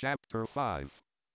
Chapter 5.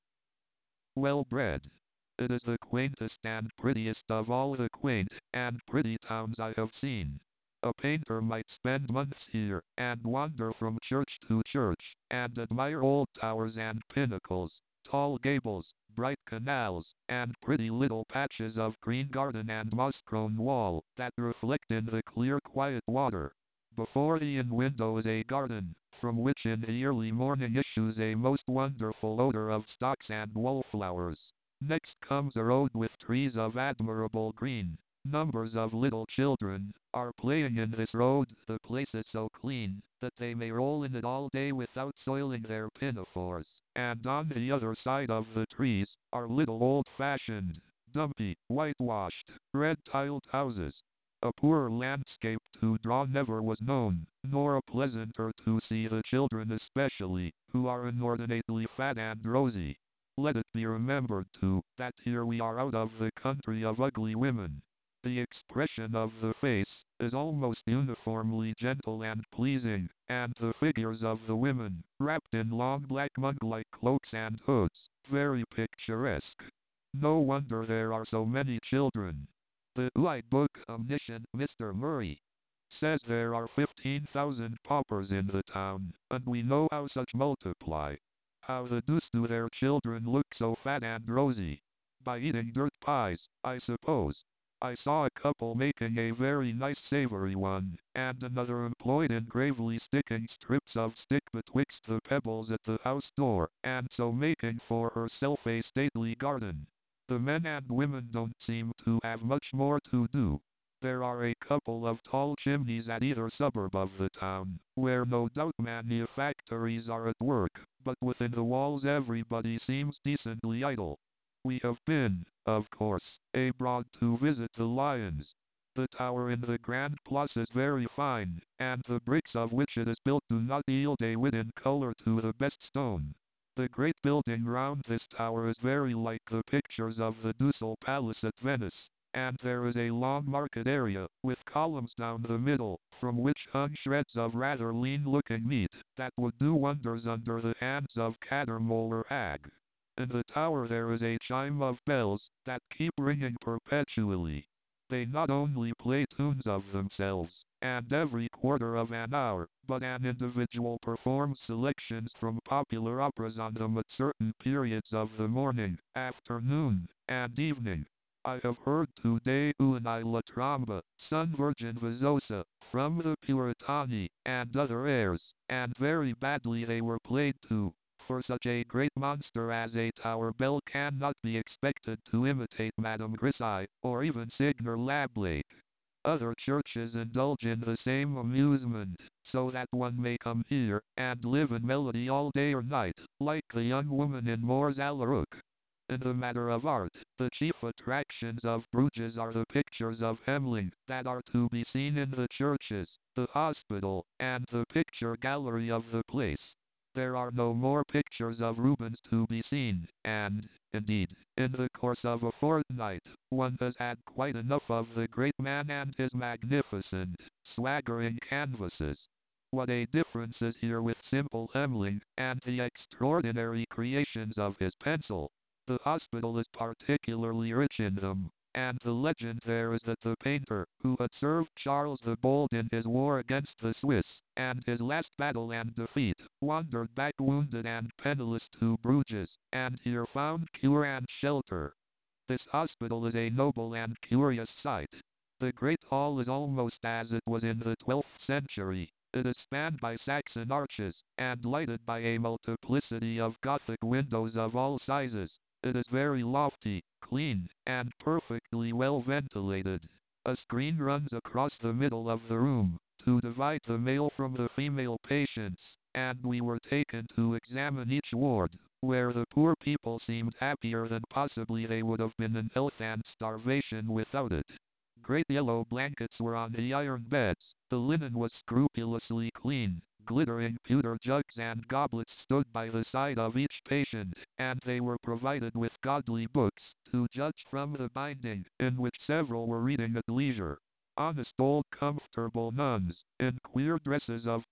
Well bred. It is the quaintest and prettiest of all the quaint and pretty towns I have seen. A painter might spend months here, and wander from church to church, and admire old towers and pinnacles, tall gables, bright canals, and pretty little patches of green garden and moss-grown wall, that reflect in the clear quiet water. Before the inn window is a garden, from which in the early morning issues a most wonderful odor of stocks and wallflowers. Next comes a road with trees of admirable green. Numbers of little children are playing in this road. The place is so clean that they may roll in it all day without soiling their pinafores. And on the other side of the trees are little old-fashioned, dumpy, whitewashed, red-tiled houses. A poorer landscape to draw never was known, nor a pleasanter to see, the children especially, who are inordinately fat and rosy. Let it be remembered, too, that here we are out of the country of ugly women. The expression of the face is almost uniformly gentle and pleasing, and the figures of the women, wrapped in long black monk-like cloaks and hoods, very picturesque. No wonder there are so many children. The Light Book omniscient Mr. Murray says there are 15,000 paupers in the town, and we know how such multiply. How the deuce do their children look so fat and rosy? By eating dirt pies, I suppose. I saw a couple making a very nice savory one, and another employed in gravely sticking strips of stick betwixt the pebbles at the house door, and so making for herself a stately garden. The men and women don't seem to have much more to do. There are a couple of tall chimneys at either suburb of the town, where no doubt manufactories are at work, but within the walls everybody seems decently idle. We have been, of course, abroad to visit the Lions. The tower in the Grand Place is very fine, and the bricks of which it is built do not yield a whit in color to the best stone. The great building round this tower is very like the pictures of the Ducal Palace at Venice, and there is a long market area, with columns down the middle, from which hung shreds of rather lean-looking meat, that would do wonders under the hands of catermole or hag. In the tower there is a chime of bells, that keep ringing perpetually. They not only play tunes of themselves, and every quarter of an hour, but an individual performs selections from popular operas on them at certain periods of the morning, afternoon, and evening. I have heard today Unai la Tromba, Sun Virgin Vizosa, from the Puritani, and other airs, and very badly they were played too, for such a great monster as a tower bell cannot be expected to imitate Madame Grisey, or even Signor Lablake. Other churches indulge in the same amusement, so that one may come here, and live in melody all day or night, like the young woman in Moore's Alarook. In the matter of art, the chief attractions of Bruges are the pictures of Hemling, that are to be seen in the churches, the hospital, and the picture gallery of the place. There are no more pictures of Rubens to be seen, and, indeed, in the course of a fortnight, one has had quite enough of the great man and his magnificent, swaggering canvases. What a difference is here with simple Hemling, and the extraordinary creations of his pencil! The hospital is particularly rich in them, and the legend there is that the painter, who had served Charles the Bold in his war against the Swiss, and his last battle and defeat, wandered back wounded and penniless to Bruges, and here found cure and shelter. This hospital is a noble and curious sight. The great hall is almost as it was in the 12th century. It is spanned by Saxon arches, and lighted by a multiplicity of Gothic windows of all sizes. It is very lofty, clean, and perfectly well ventilated. A screen runs across the middle of the room, to divide the male from the female patients, and we were taken to examine each ward, where the poor people seemed happier than possibly they would have been in health and starvation without it. Great yellow blankets were on the iron beds, the linen was scrupulously clean, glittering pewter jugs and goblets stood by the side of each patient, and they were provided with godly books, to judge from the binding, in which several were reading at leisure. Honest old comfortable nuns, in queer dresses of blue,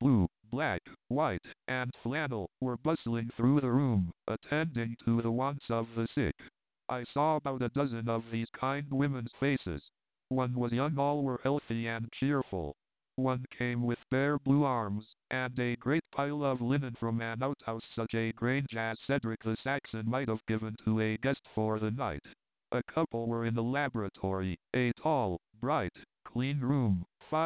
black, white, and flannel, were bustling through the room, attending to the wants of the sick. I saw about a dozen of these kind women's faces. One was young, all were healthy and cheerful. One came with bare blue arms, and a great pile of linen from an outhouse, such a grange as Cedric the Saxon might have given to a guest for the night. A couple were in the laboratory, a tall, bright, clean room,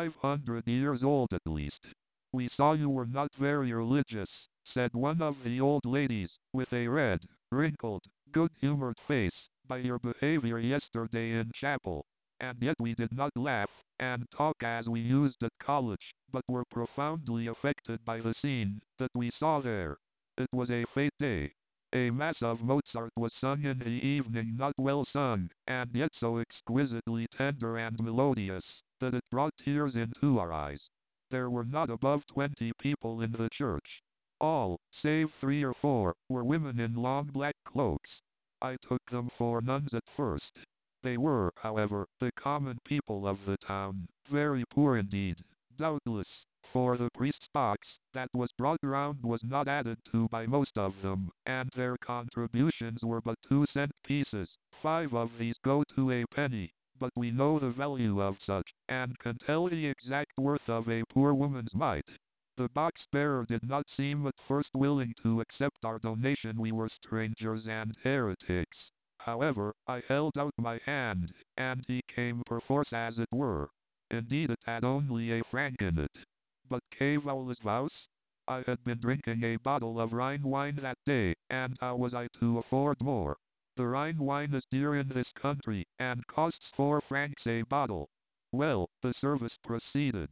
500 years old at least. We saw you were not very religious, said one of the old ladies, with a red, wrinkled, good-humored face, by your behavior yesterday in chapel. And yet we did not laugh and talk as we used at college, but were profoundly affected by the scene that we saw there. It was a fete day. A mass of Mozart was sung in the evening, not well sung, and yet so exquisitely tender and melodious, that it brought tears into our eyes. There were not above 20 people in the church. All, save 3 or 4, were women in long black cloaks. I took them for nuns at first. They were, however, the common people of the town, very poor indeed, doubtless, for the priest's box that was brought round was not added to by most of them, and their contributions were but 2-cent pieces. 5 of these go to a penny, but we know the value of such, and can tell the exact worth of a poor woman's mite. The box bearer did not seem at first willing to accept our donation. We were strangers and heretics. However, I held out my hand, and he came perforce, as it were. Indeed, it had only a franc in it. But que voulez-vous? I had been drinking a bottle of Rhine wine that day, and how was I to afford more? The Rhine wine is dear in this country, and costs 4 francs a bottle. Well, the service proceeded.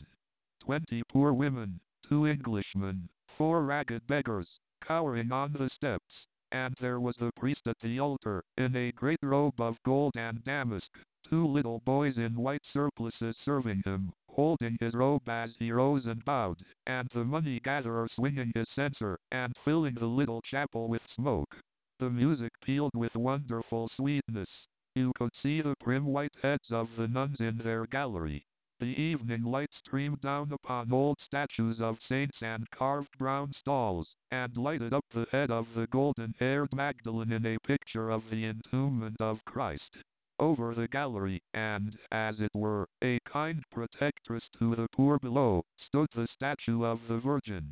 20 poor women, 2 Englishmen, 4 ragged beggars, cowering on the steps, and there was the priest at the altar, in a great robe of gold and damask, 2 little boys in white surplices serving him, holding his robe as he rose and bowed, and the money gatherer swinging his censer, and filling the little chapel with smoke. The music pealed with wonderful sweetness. You could see the prim white heads of the nuns in their gallery. The evening light streamed down upon old statues of saints and carved brown stalls, and lighted up the head of the golden-haired Magdalene in a picture of the entombment of Christ. Over the gallery, and, as it were, a kind protectress to the poor below, stood the statue of the Virgin.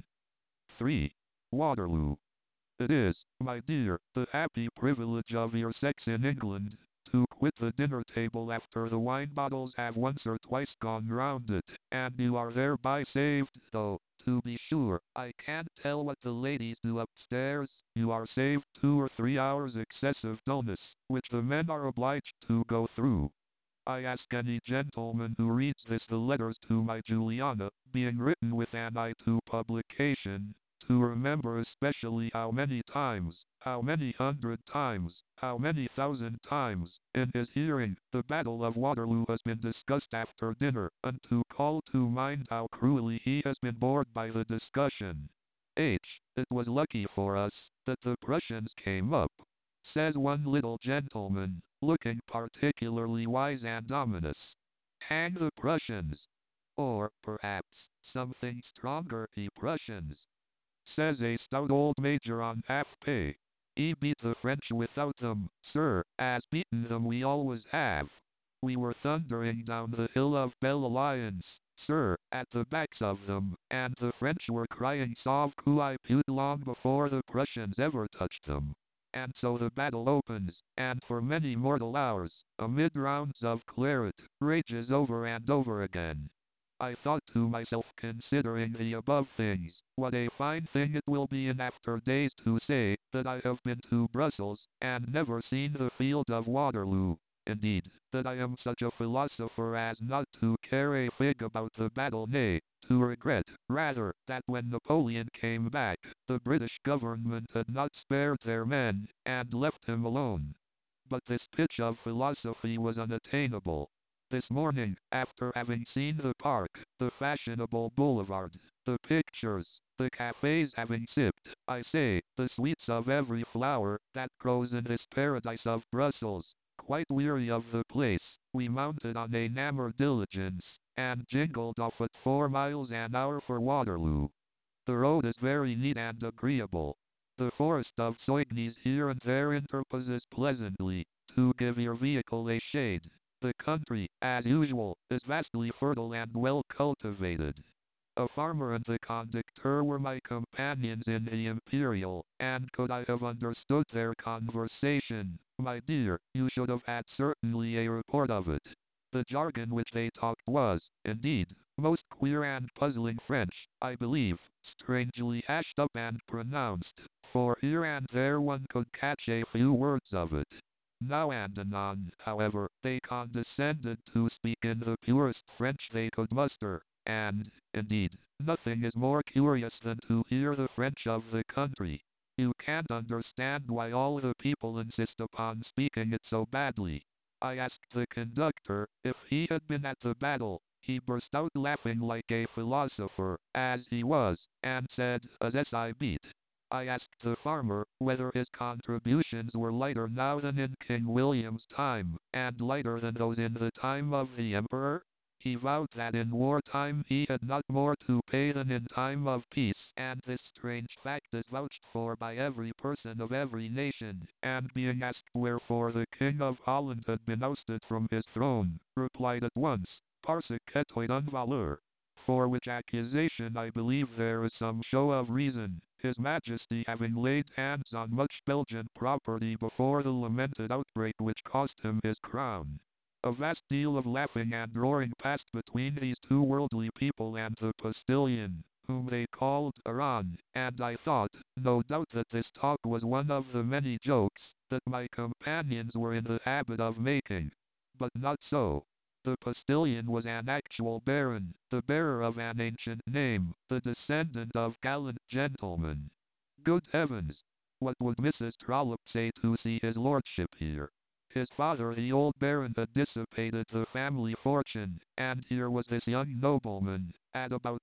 3. Waterloo. It is, my dear, the happy privilege of your sex in England, to quit the dinner table after the wine bottles have once or twice gone round it, and you are thereby saved, though, to be sure, I can't tell what the ladies do upstairs, you are saved 2 or 3 hours excessive dullness, which the men are obliged to go through. I ask any gentleman who reads this, the letters to my Juliana, being written with an eye to publication, to remember especially how many times, how many hundred times, how many thousand times, in his hearing, the Battle of Waterloo has been discussed after dinner, and to call to mind how cruelly he has been bored by the discussion. H. It was lucky for us that the Prussians came up, says one little gentleman, looking particularly wise and ominous. Hang the Prussians! Or, perhaps, something stronger, the Prussians, says a stout old major on half pay. He beat the French without them, sir, as beaten them we always have. We were thundering down the hill of Belle Alliance, sir, at the backs of them, and the French were crying sauve qui pute long before the Prussians ever touched them. And so the battle opens, and for many mortal hours, amid rounds of claret, rages over and over again. I thought to myself, considering the above things, what a fine thing it will be in after days to say that I have been to Brussels, and never seen the field of Waterloo. Indeed, that I am such a philosopher as not to care a fig about the battle, nay, to regret, rather, that when Napoleon came back, the British government had not spared their men, and left him alone. But this pitch of philosophy was unattainable. This morning, after having seen the park, the fashionable boulevard, the pictures, the cafes, having sipped, I say, the sweets of every flower that grows in this paradise of Brussels, quite weary of the place, we mounted on a Namur diligence, and jingled off at 4 miles an hour for Waterloo. The road is very neat and agreeable. The forest of Soignies here and there interposes pleasantly, to give your vehicle a shade. The country, as usual, is vastly fertile and well cultivated. A farmer and the conductor were my companions in the Imperial, and could I have understood their conversation, my dear, you should have had certainly a report of it. The jargon which they talked was, indeed, most queer and puzzling French, I believe, strangely hashed up and pronounced, for here and there one could catch a few words of it. Now and anon, however, they condescended to speak in the purest French they could muster, and, indeed, nothing is more curious than to hear the French of the country. You can't understand why all the people insist upon speaking it so badly. I asked the conductor if he had been at the battle. He burst out laughing like a philosopher, as he was, and said, as I beat. I asked the farmer whether his contributions were lighter now than in King William's time, and lighter than those in the time of the Emperor. He vowed that in wartime he had not more to pay than in time of peace, and this strange fact is vouched for by every person of every nation, and being asked wherefore the King of Holland had been ousted from his throne, replied at once, Parce qu'etoit un voleur. For which accusation I believe there is some show of reason, His Majesty having laid hands on much Belgian property before the lamented outbreak which cost him his crown. A vast deal of laughing and roaring passed between these two worldly people and the postilion, whom they called Aran, and I thought, no doubt that this talk was one of the many jokes that my companions were in the habit of making. But not so. The postilion was an actual baron, the bearer of an ancient name, the descendant of gallant gentlemen. Good heavens! What would Mrs. Trollope say to see his lordship here? His father, the old baron, had dissipated the family fortune, and here was this young nobleman, at about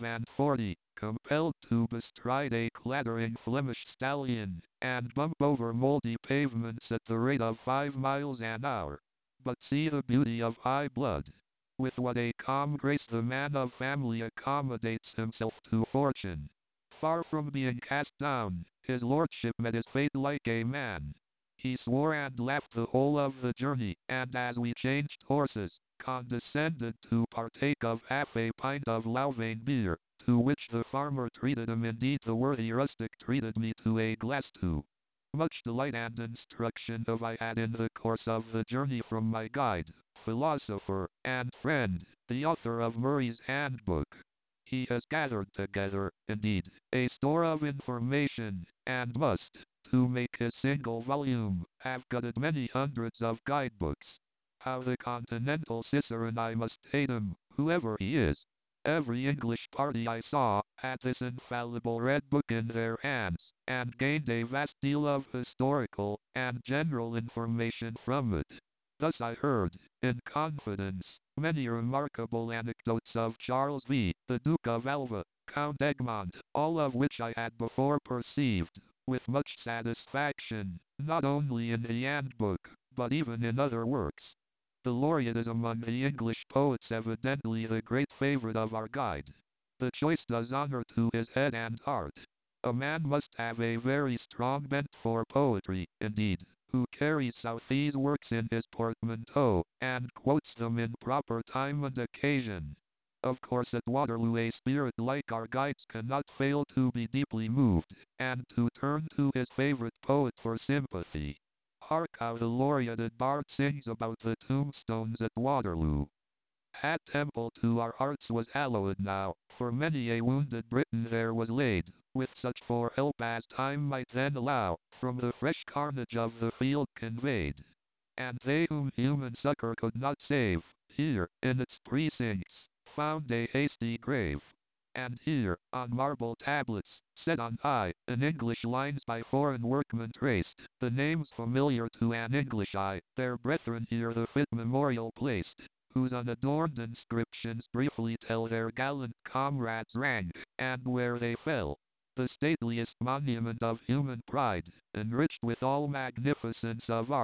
45, compelled to bestride a clattering Flemish stallion, and bump over mouldy pavements at the rate of 5 miles an hour. But see the beauty of high blood. With what a calm grace the man of family accommodates himself to fortune. Far from being cast down, his lordship met his fate like a man. He swore and laughed the whole of the journey, and as we changed horses, condescended to partake of half a pint of Louvain beer, to which the farmer treated him. Indeed the worthy rustic treated me to a glass too. Much delight and instruction have I had in the course of the journey from my guide, philosopher, and friend, the author of Murray's Handbook. He has gathered together, indeed, a store of information, and must, to make his single volume, have gutted many hundreds of guidebooks. How the continental Cicerone I must hate him, whoever he is. Every English party I saw had this infallible red book in their hands, and gained a vast deal of historical and general information from it. Thus I heard, in confidence, many remarkable anecdotes of Charles V, the Duke of Alva, Count Egmont, all of which I had before perceived, with much satisfaction, not only in the handbook, but even in other works. The laureate is among the English poets evidently the great favorite of our guide. The choice does honor to his head and heart. A man must have a very strong bent for poetry, indeed, who carries out these works in his portmanteau, and quotes them in proper time and occasion. Of course at Waterloo a spirit like our guide's cannot fail to be deeply moved, and to turn to his favorite poet for sympathy. Hark how the laureated bard sings about the tombstones at Waterloo. That temple to our hearts was hallowed now, for many a wounded Briton there was laid, with such for help as time might then allow, from the fresh carnage of the field conveyed. And they whom human succor could not save, here, in its precincts, found a hasty grave. And here, on marble tablets, set on high, in English lines by foreign workmen traced, the names familiar to an English eye, their brethren here the fit memorial placed, whose unadorned inscriptions briefly tell their gallant comrades' rank, and where they fell. The stateliest monument of human pride, enriched with all magnificence of art,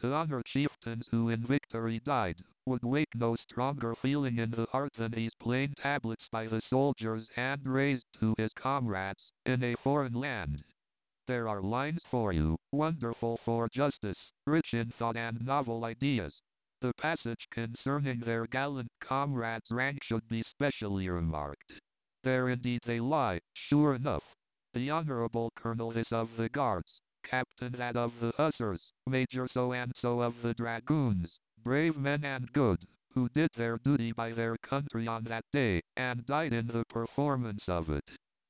to honor chieftains who in victory died, would wake no stronger feeling in the heart than these plain tablets by the soldier's hand raised to his comrades in a foreign land. There are lines for you, wonderful for justice, rich in thought and novel ideas. The passage concerning their gallant comrade's rank should be specially remarked. There indeed they lie, sure enough. The Honorable Colonel this of the Guards, Captain that of the Hussars, Major so-and-so of the Dragoons, brave men and good, who did their duty by their country on that day, and died in the performance of it.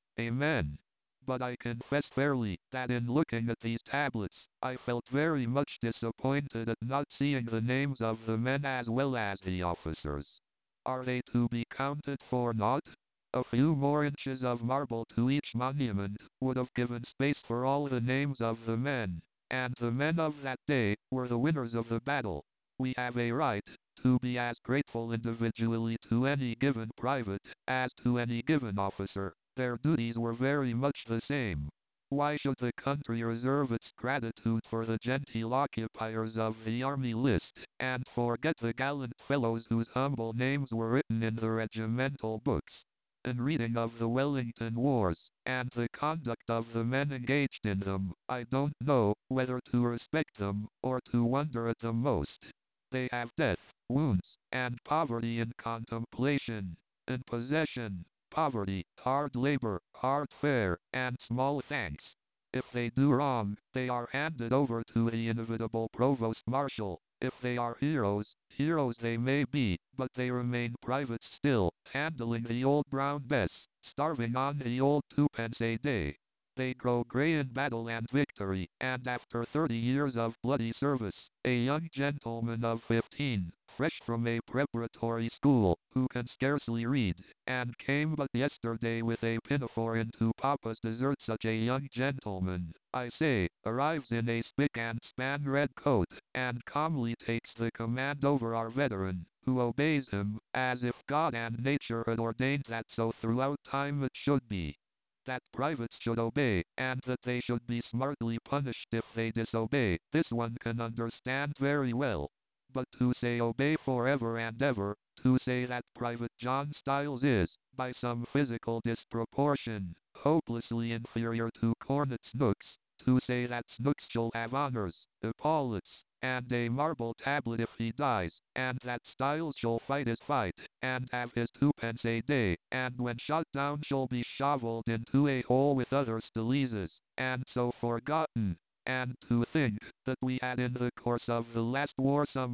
Amen. But I confess fairly, that in looking at these tablets, I felt very much disappointed at not seeing the names of the men as well as the officers. Are they to be counted for naught? A few more inches of marble to each monument would have given space for all the names of the men, and the men of that day were the winners of the battle. We have a right to be as grateful individually to any given private as to any given officer. Their duties were very much the same. Why should the country reserve its gratitude for the genteel occupiers of the army list, and forget the gallant fellows whose humble names were written in the regimental books? In reading of the Wellington Wars, and the conduct of the men engaged in them, I don't know whether to respect them, or to wonder at them most. They have death, wounds, and poverty in contemplation. In possession, poverty, hard labor, hard fare, and small thanks. If they do wrong, they are handed over to the inevitable provost marshal. If they are heroes, heroes they may be, but they remain privates still, handling the old brown bess, starving on the old twopence a day. They grow grey in battle and victory, and after 30 years of bloody service, a young gentleman of 15, fresh from a preparatory school, who can scarcely read, and came but yesterday with a pinafore into Papa's dessert, such a young gentleman, I say, arrives in a spick and span red coat, and calmly takes the command over our veteran, who obeys him, as if God and nature had ordained that so throughout time it should be. That privates should obey, and that they should be smartly punished if they disobey, this one can understand very well. But to say obey forever and ever, to say that Private John Styles is, by some physical disproportion, hopelessly inferior to Cornet Snooks, to say that Snooks shall have honors, epaulets, and a marble tablet if he dies, and that Styles shall fight his fight, and have his twopence a day, and when shot down shall be shovelled into a hole with other Staleses, and so forgotten. And to think that we had in the course of the last war some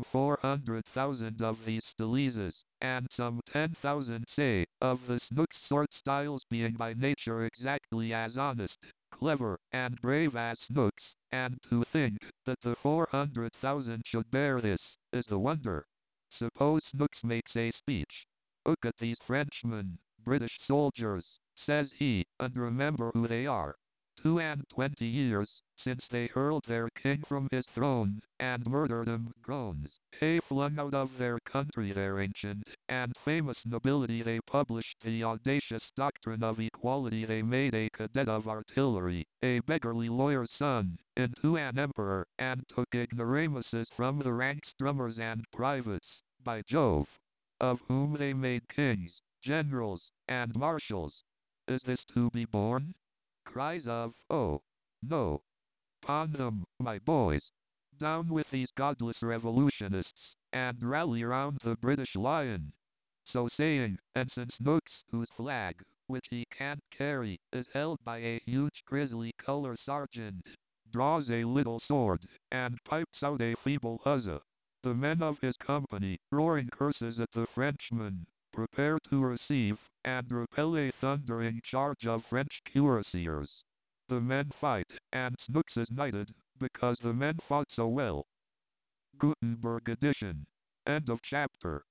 400,000 of these Staleses, and some 10,000, say, of the Snooks sort, Styles being by nature exactly as honest, clever, and brave as Snooks, and to think that the 400,000 should bear this, is the wonder. Suppose Snooks makes a speech. Look at these Frenchmen, British soldiers, says he, and remember who they are. 22 years since they hurled their king from his throne, and murdered him, groans. They flung out of their country their ancient and famous nobility. They published the audacious doctrine of equality. They made a cadet of artillery, a beggarly lawyer's son, into an emperor, and took ignoramuses from the ranks, drummers and privates, by Jove, of whom they made kings, generals, and marshals. Is this to be borne? Cries of, oh, no. Upon them, my boys. Down with these godless revolutionists, and rally round the British Lion. So saying, Ensign Snooks, whose flag, which he can't carry, is held by a huge grizzly color sergeant, draws a little sword, and pipes out a feeble huzzah. The men of his company, roaring curses at the Frenchmen, prepare to receive and repel a thundering charge of French cuirassiers. The men fight, and Snooks is knighted, because the men fought so well. Gutenberg edition. End of chapter.